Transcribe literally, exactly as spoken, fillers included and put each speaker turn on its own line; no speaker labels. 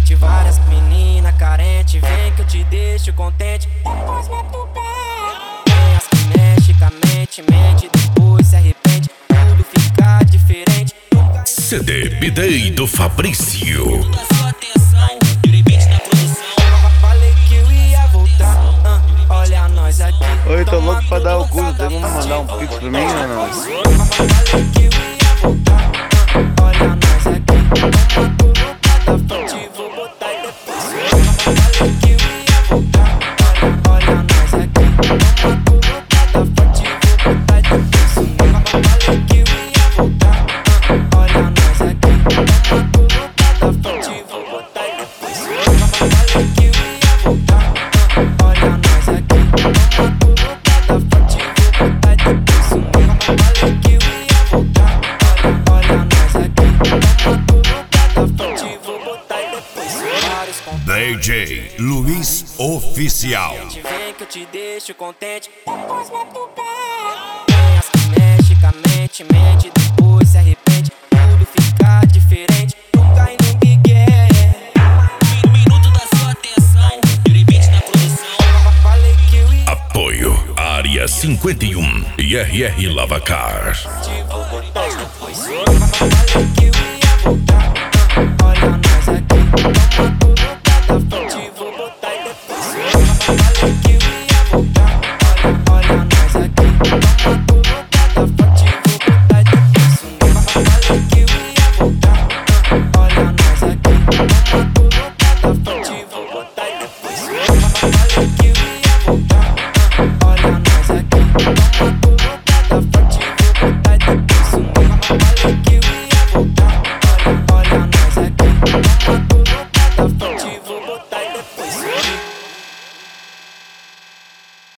frente. Várias menina carente, vem que eu te deixo contente. Depois mete o pé. Tem as que mexe com a mente, mente, depois se arrepende. Tudo fica diferente.
C D B-Day do Fabrício.
Falei que eu ia voltar, uh, olha nós aqui.
Oi, tô louco pra dar o cu, tem como mandar um pix pra mim ou não?
Falei que eu ia voltar, uh, olha nós aqui. Toma tudo pra da frente, vou botar e depois. Falei que eu ia voltar, uh, olha nós aqui. Toma tudo pra da frente, vou botar e depois. Falei que eu ia voltar, uh, olha nós aqui. Toma tudo pra da frente, vou botar e depois. Falei que eu ia voltar, uh, olha nós aqui. Toma tudo pra da frente, vou botar e depois. Falei que eu ia voltar, olha, olha nós aqui. Toma tudo pra da frente, vou botar e depois. Vários
D J Luiz Oficial.
vem que eu te deixo contente. Depois mete o pé. Tem as que mexe com a mente, mente, depois se arrepende. Tudo fica diferente. Não cai no migué.
Minuto da sua atenção, Yuri Beats na produção.
Falei que eu ia
Apoio Área cinquenta e um e R R Lavacar.
te vou botar e depois. Falei que